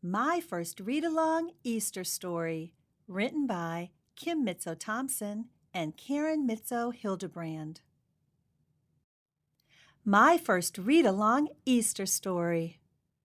My First Read-Along Easter Story, written by Kim Mitzo-Thompson and Karen Mitzo-Hildebrand. My First Read-Along Easter Story.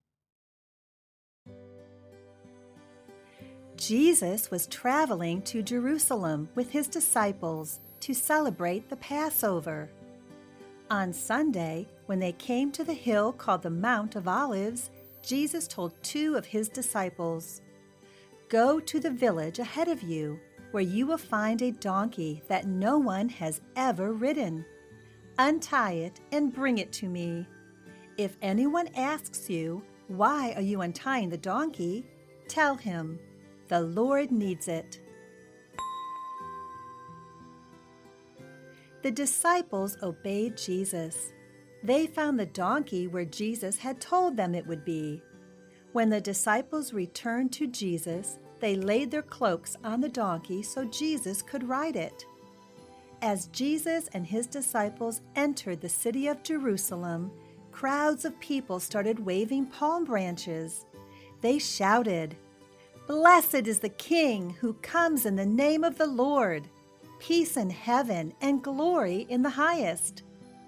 Jesus was traveling to Jerusalem with his disciples to celebrate the Passover. On Sunday, when they came to the hill called the Mount of Olives, Jesus told two of his disciples, "Go to the village ahead of you, where you will find a donkey that no one has ever ridden. Untie it and bring it to me. If anyone asks you, 'Why are you untying the donkey?' tell him, 'The Lord needs it.'" The disciples obeyed Jesus. They found the donkey where Jesus had told them it would be. When the disciples returned to Jesus, they laid their cloaks on the donkey so Jesus could ride it. As Jesus and his disciples entered the city of Jerusalem, crowds of people started waving palm branches. They shouted, "Blessed is the King who comes in the name of the Lord! Peace in heaven and glory in the highest!"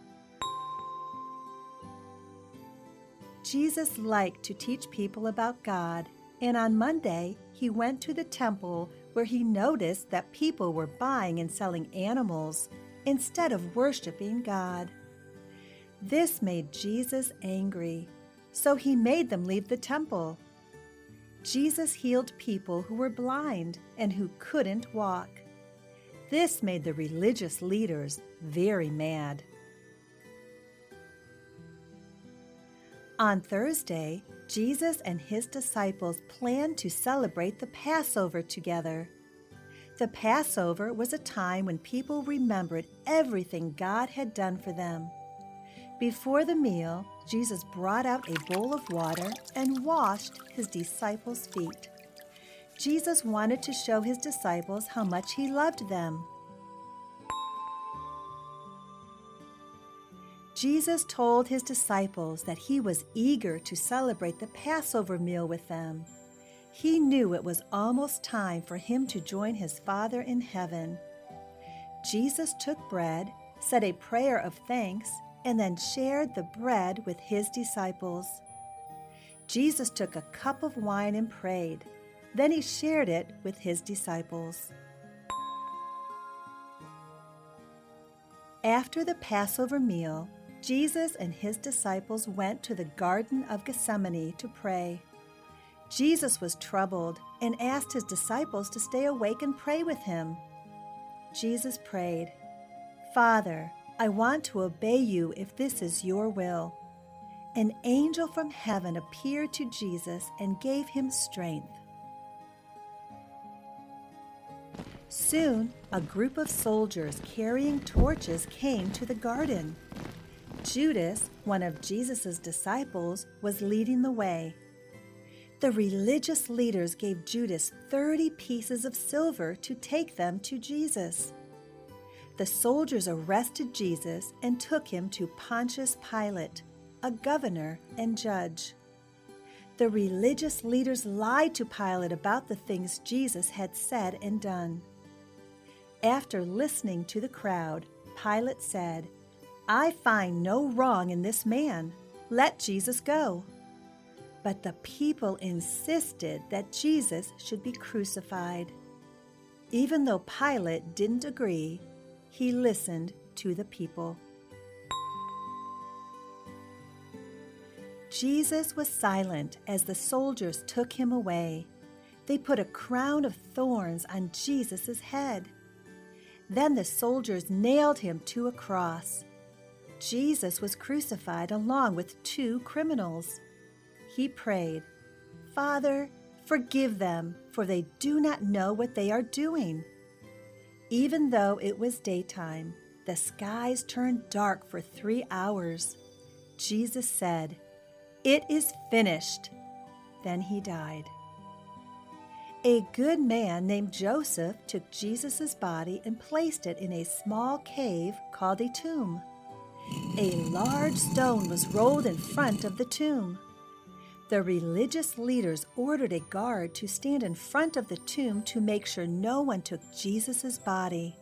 Jesus liked to teach people about God, and on Monday he went to the temple where he noticed that people were buying and selling animals instead of worshiping God. This made Jesus angry, so he made them leave the temple. Jesus healed people who were blind and who couldn't walk. This made the religious leaders very mad. On Thursday, Jesus and his disciples planned to celebrate the Passover together. The Passover was a time when people remembered everything God had done for them. Before the meal, Jesus brought out a bowl of water and washed his disciples' feet. Jesus wanted to show his disciples how much he loved them. Jesus told his disciples that he was eager to celebrate the Passover meal with them. He knew it was almost time for him to join his Father in heaven. Jesus took bread, said a prayer of thanks, and then shared the bread with his disciples. Jesus took a cup of wine and prayed. Then he shared it with his disciples. After the Passover meal, Jesus and his disciples went to the Garden of Gethsemane to pray. Jesus was troubled and asked his disciples to stay awake and pray with him. Jesus prayed, "Father, I want to obey you if this is your will." An angel from heaven appeared to Jesus and gave him strength. Soon, a group of soldiers carrying torches came to the garden. Judas, one of Jesus' disciples, was leading the way. The religious leaders gave Judas 30 pieces of silver to take them to Jesus. The soldiers arrested Jesus and took him to Pontius Pilate, a governor and judge. The religious leaders lied to Pilate about the things Jesus had said and done. After listening to the crowd, Pilate said, "I find no wrong in this man. Let Jesus go." But the people insisted that Jesus should be crucified. Even though Pilate didn't agree, he listened to the people. Jesus was silent as the soldiers took him away. They put a crown of thorns on Jesus' head. Then the soldiers nailed him to a cross. Jesus was crucified along with two criminals. He prayed, "Father, forgive them, for they do not know what they are doing." Even though it was daytime, the skies turned dark for 3 hours. Jesus said, "It is finished." Then he died. A good man named Joseph took Jesus' body and placed it in a small cave called a tomb. A large stone was rolled in front of the tomb. The religious leaders ordered a guard to stand in front of the tomb to make sure no one took Jesus' body.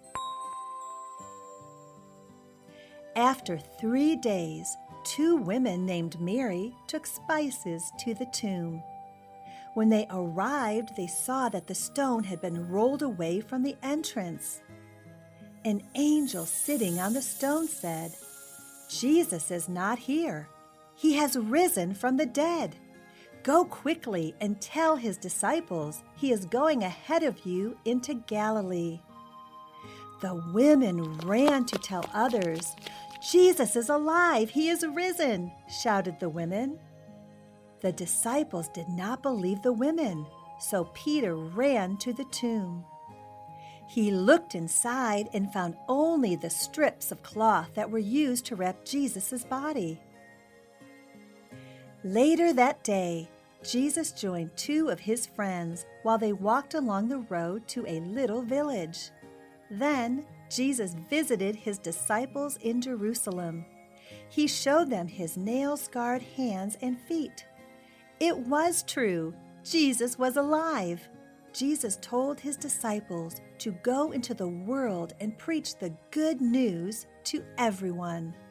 After 3 days, 2 women named Mary took spices to the tomb. When they arrived, they saw that the stone had been rolled away from the entrance. An angel sitting on the stone said, "Jesus is not here. He has risen from the dead. Go quickly and tell his disciples he is going ahead of you into Galilee." The women ran to tell others, "Jesus is alive! He is risen!" shouted the women. The disciples did not believe the women, so Peter ran to the tomb. He looked inside and found only the strips of cloth that were used to wrap Jesus' body. Later that day, Jesus joined 2 of his friends while they walked along the road to a little village. Then Jesus visited his disciples in Jerusalem. He showed them his nail-scarred hands and feet. It was true. Jesus was alive. Jesus told his disciples to go into the world and preach the good news to everyone.